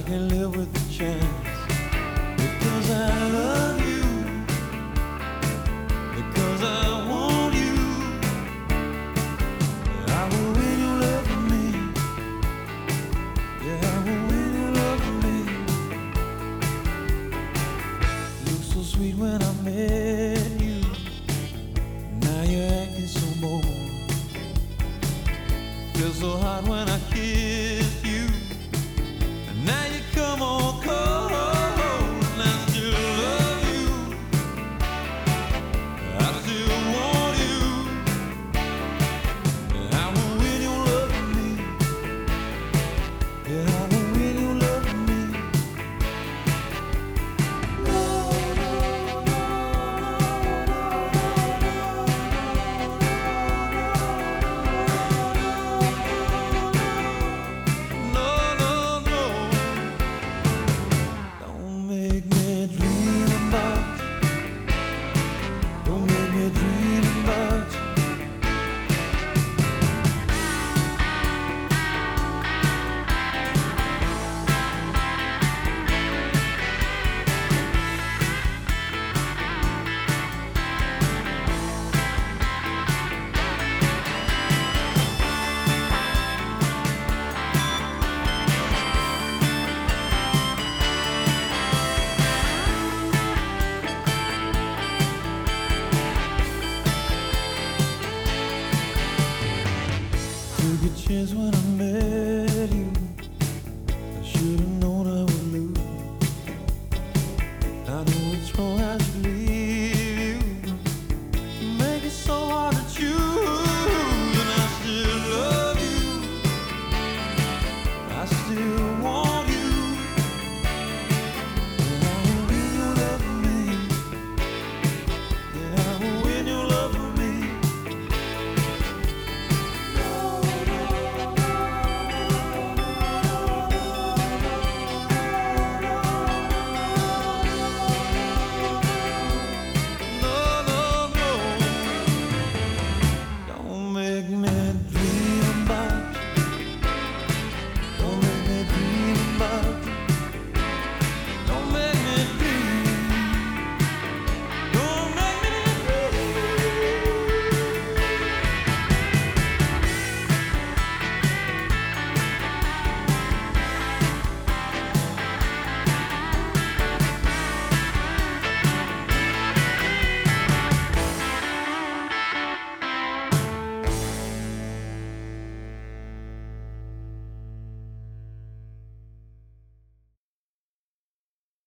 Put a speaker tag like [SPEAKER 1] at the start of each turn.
[SPEAKER 1] can live with the chance because I love you, because I want you. I will win your love for me. Yeah, I will win your love for me. Looked so sweet when I met you. Now you're acting so bold. Feels so hot when I kiss you. And now you come on cold. And I still love you. I still want you. And I will win your love for me. Yeah, I will win your love for me. No, no, no. Don't make me dream about you. Don't make me dream about you. Took a chance when I met you. I should've known I would lose. I know it's wrong, I should leave you. You make it so hard to choose, and I still love you. I still want